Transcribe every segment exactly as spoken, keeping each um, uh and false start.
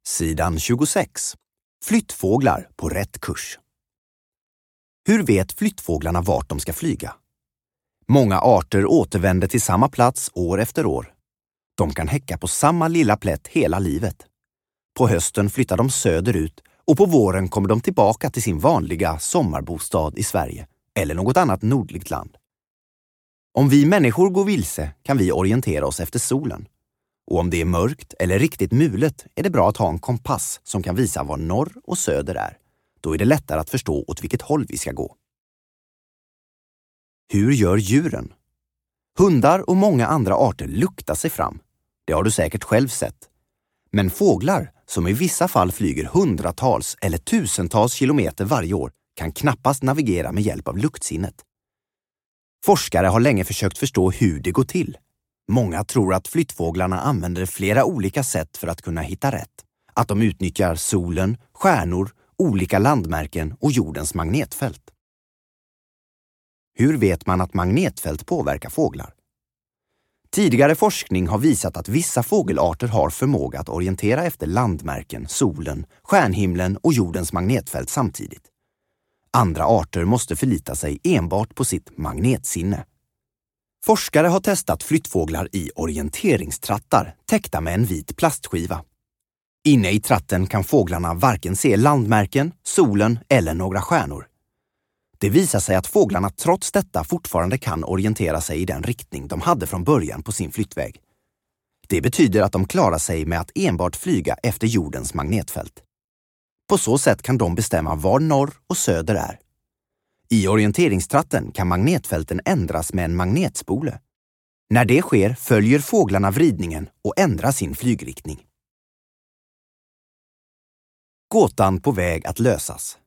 Sidan tjugosex. Flyttfåglar på rätt kurs. Hur vet flyttfåglarna vart de ska flyga? Många arter återvänder till samma plats år efter år. De kan häcka på samma lilla plätt hela livet. På hösten flyttar de söderut och på våren kommer de tillbaka till sin vanliga sommarbostad i Sverige eller något annat nordligt land. Om vi människor går vilse kan vi orientera oss efter solen. Och om det är mörkt eller riktigt mulet är det bra att ha en kompass som kan visa var norr och söder är. Då är det lättare att förstå åt vilket håll vi ska gå. Hur gör djuren? Hundar och många andra arter luktar sig fram. Det har du säkert själv sett. Men fåglar, som i vissa fall flyger hundratals eller tusentals kilometer varje år, kan knappast navigera med hjälp av luktsinnet. Forskare har länge försökt förstå hur det går till. Många tror att flyttfåglarna använder flera olika sätt för att kunna hitta rätt. Att de utnyttjar solen, stjärnor, olika landmärken och jordens magnetfält. Hur vet man att magnetfält påverkar fåglar? Tidigare forskning har visat att vissa fågelarter har förmåga att orientera efter landmärken, solen, stjärnhimlen och jordens magnetfält samtidigt. Andra arter måste förlita sig enbart på sitt magnetsinne. Forskare har testat flyttfåglar i orienteringstrattar täckta med en vit plastskiva. Inne i tratten kan fåglarna varken se landmärken, solen eller några stjärnor. Det visar sig att fåglarna trots detta fortfarande kan orientera sig i den riktning de hade från början på sin flyttväg. Det betyder att de klarar sig med att enbart flyga efter jordens magnetfält. På så sätt kan de bestämma var norr och söder är. I orienteringstratten kan magnetfälten ändras med en magnetspole. När det sker följer fåglarna vridningen och ändrar sin flygriktning. Gåtan på väg att lösas.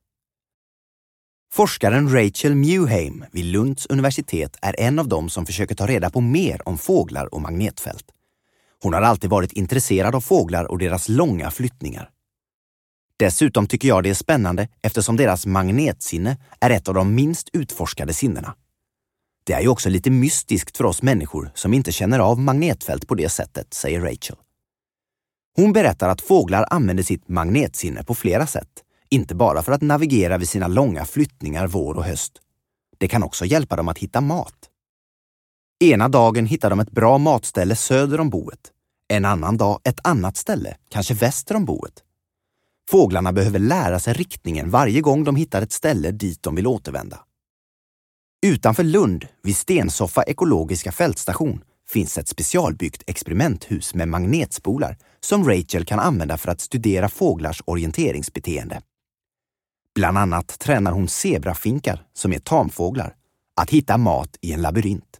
Forskaren Rachel Mewheim vid Lunds universitet är en av dem som försöker ta reda på mer om fåglar och magnetfält. Hon har alltid varit intresserad av fåglar och deras långa flyttningar. Dessutom tycker jag det är spännande eftersom deras magnetsinne är ett av de minst utforskade sinnena. Det är ju också lite mystiskt för oss människor som inte känner av magnetfält på det sättet, säger Rachel. Hon berättar att fåglar använder sitt magnetsinne på flera sätt, inte bara för att navigera vid sina långa flyttningar vår och höst. Det kan också hjälpa dem att hitta mat. Ena dagen hittar de ett bra matställe söder om boet, en annan dag ett annat ställe, kanske väster om boet. Fåglarna behöver lära sig riktningen varje gång de hittar ett ställe dit de vill återvända. Utanför Lund, vid Stensoffa ekologiska fältstation, finns ett specialbyggt experimenthus med magnetspolar som Rachel kan använda för att studera fåglars orienteringsbeteende. Bland annat tränar hon zebrafinkar, som är tamfåglar, att hitta mat i en labyrint.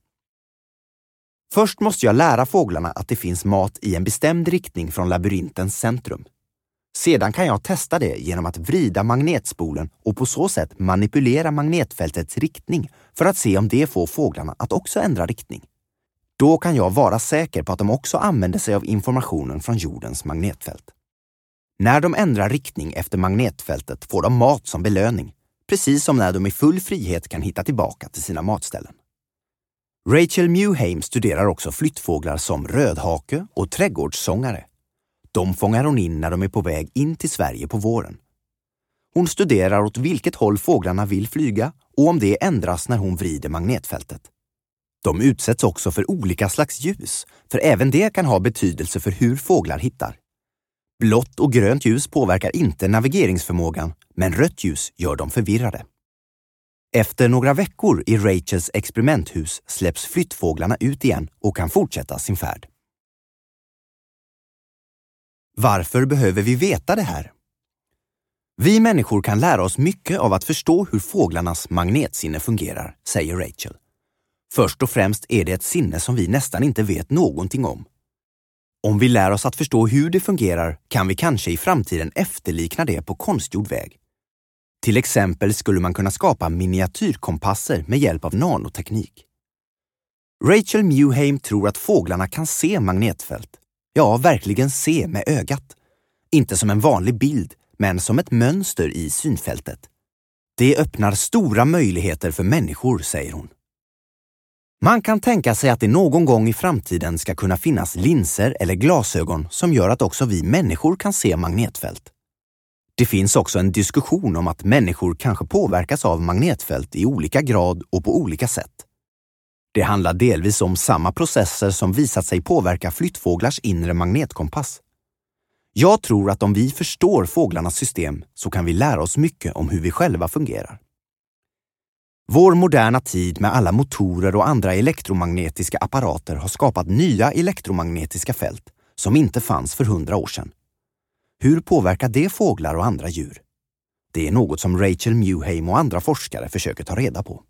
Först måste jag lära fåglarna att det finns mat i en bestämd riktning från labyrintens centrum. Sedan kan jag testa det genom att vrida magnetspolen och på så sätt manipulera magnetfältets riktning för att se om det får fåglarna att också ändra riktning. Då kan jag vara säker på att de också använder sig av informationen från jordens magnetfält. När de ändrar riktning efter magnetfältet får de mat som belöning, precis som när de i full frihet kan hitta tillbaka till sina matställen. Rachel Mewheim studerar också flyttfåglar som rödhake och trädgårdssångare. De fångar hon in när de är på väg in till Sverige på våren. Hon studerar åt vilket håll fåglarna vill flyga och om det ändras när hon vrider magnetfältet. De utsätts också för olika slags ljus, för även det kan ha betydelse för hur fåglar hittar. Blått och grönt ljus påverkar inte navigeringsförmågan, men rött ljus gör dem förvirrade. Efter några veckor i Rachels experimenthus släpps flyttfåglarna ut igen och kan fortsätta sin färd. Varför behöver vi veta det här? Vi människor kan lära oss mycket av att förstå hur fåglarnas magnetsinne fungerar, säger Rachel. Först och främst är det ett sinne som vi nästan inte vet någonting om. Om vi lär oss att förstå hur det fungerar kan vi kanske i framtiden efterlikna det på konstgjord väg. Till exempel skulle man kunna skapa miniatyrkompasser med hjälp av nanoteknik. Rachel Mewheim tror att fåglarna kan se magnetfält. Ja, verkligen se med ögat. Inte som en vanlig bild, men som ett mönster i synfältet. Det öppnar stora möjligheter för människor, säger hon. Man kan tänka sig att det någon gång i framtiden ska kunna finnas linser eller glasögon som gör att också vi människor kan se magnetfält. Det finns också en diskussion om att människor kanske påverkas av magnetfält i olika grad och på olika sätt. Det handlar delvis om samma processer som visat sig påverka flyttfåglars inre magnetkompass. Jag tror att om vi förstår fåglarnas system så kan vi lära oss mycket om hur vi själva fungerar. Vår moderna tid med alla motorer och andra elektromagnetiska apparater har skapat nya elektromagnetiska fält som inte fanns för hundra år sedan. Hur påverkar det fåglar och andra djur? Det är något som Rachel Mewheim och andra forskare försöker ta reda på.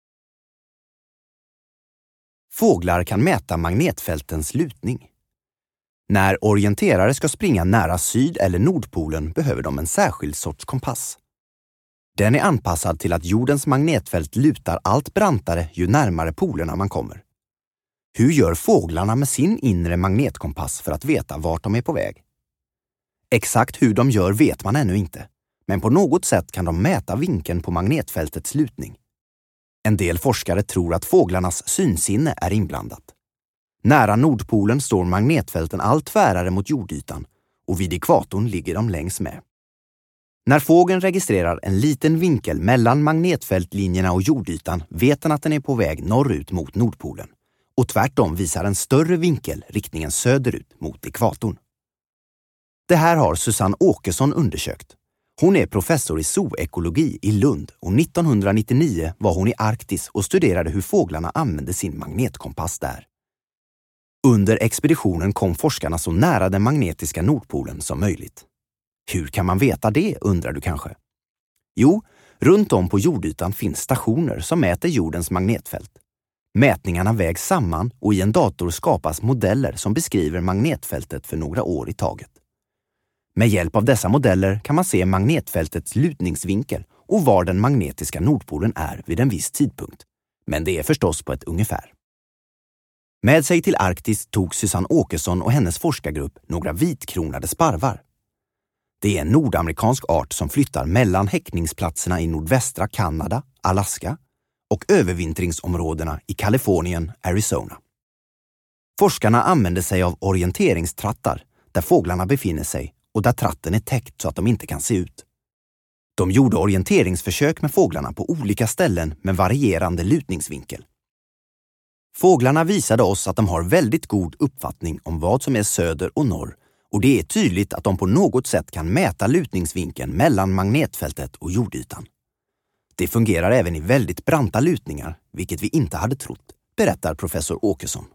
Fåglar kan mäta magnetfältens lutning. När orienterare ska springa nära syd- eller nordpolen behöver de en särskild sorts kompass. Den är anpassad till att jordens magnetfält lutar allt brantare ju närmare polerna man kommer. Hur gör fåglarna med sin inre magnetkompass för att veta vart de är på väg? Exakt hur de gör vet man ännu inte, men på något sätt kan de mäta vinkeln på magnetfältets lutning. En del forskare tror att fåglarnas synsinne är inblandat. Nära nordpolen står magnetfälten allt tvärare mot jordytan och vid ekvatorn ligger de längs med. När fågeln registrerar en liten vinkel mellan magnetfältlinjerna och jordytan vet den att den är på väg norrut mot nordpolen och tvärtom visar en större vinkel riktningen söderut mot ekvatorn. Det här har Susanne Åkesson undersökt. Hon är professor i zoekologi i Lund och nittonhundranittionio var hon i Arktis och studerade hur fåglarna använde sin magnetkompass där. Under expeditionen kom forskarna så nära den magnetiska nordpolen som möjligt. Hur kan man veta det, undrar du kanske? Jo, runt om på jordytan finns stationer som mäter jordens magnetfält. Mätningarna vägs samman och i en dator skapas modeller som beskriver magnetfältet för några år i taget. Med hjälp av dessa modeller kan man se magnetfältets lutningsvinkel och var den magnetiska nordpolen är vid en viss tidpunkt. Men det är förstås på ett ungefär. Med sig till Arktis tog Susanne Åkesson och hennes forskargrupp några vitkronade sparvar. Det är en nordamerikansk art som flyttar mellan häckningsplatserna i nordvästra Kanada, Alaska och övervintringsområdena i Kalifornien, Arizona. Forskarna använder sig av orienteringstrattar där fåglarna befinner sig och där tratten är täckt så att de inte kan se ut. De gjorde orienteringsförsök med fåglarna på olika ställen med varierande lutningsvinkel. Fåglarna visade oss att de har väldigt god uppfattning om vad som är söder och norr och det är tydligt att de på något sätt kan mäta lutningsvinkeln mellan magnetfältet och jordytan. Det fungerar även i väldigt branta lutningar, vilket vi inte hade trott, berättar professor Åkesson.